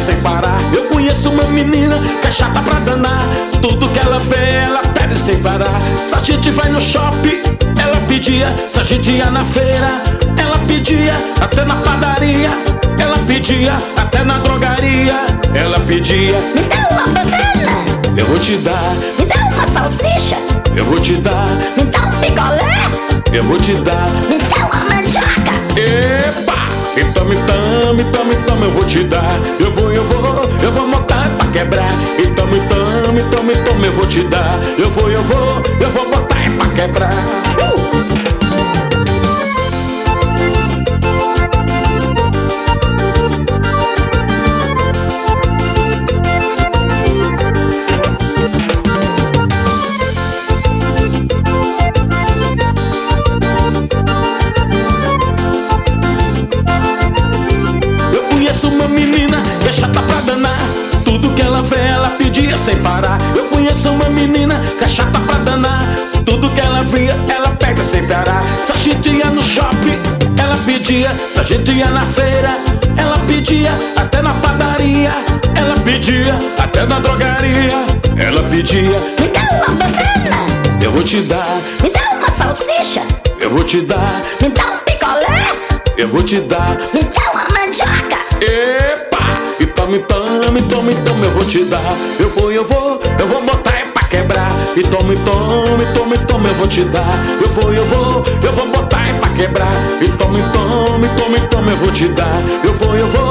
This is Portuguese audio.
sem parar. Eu conheço uma menina que é chata pra danar. Tudo que ela vê, ela pede sem parar. Se a gente vai no shopping, ela pedia. Se a gente ia na feira, ela pedia. Até na padaria, ela pedia. Até na drogaria, ela pedia. Me dá uma banana, eu vou te dar. me dá uma salsicha, Eu vou te dar. me dá um picolé, Eu vou te dar. me dá uma mandioca. Epa! E tome, tome, tome, tome, eu vou te dar. Eu vou botar pra quebrar. E tome, tome, tome, tome, eu vou te dar. Eu vou botar pra quebrar. Eu conheço uma menina que é chata pra danar. Tudo que ela vê, ela pedia sem parar. Eu conheço uma menina que é chata pra danar. Tudo que ela via, ela pega sem parar. Se a gente ia no shopping, ela pedia. Se a gente ia na feira, ela pedia. Até na padaria, ela pedia. Até na drogaria, ela pedia. Me dá uma banana, Eu vou te dar, me dá uma salsicha, eu vou te dar, me dá um picolé, eu vou te dar. me dá uma mandioca. Epa! E tome, tome, tome, tome, eu vou te dar. Eu vou botar é pra quebrar. E tome, tome, tome, tome, eu vou te dar. Eu vou botar é pra quebrar. E tome, tome, tome, tome, eu vou te dar. Eu vou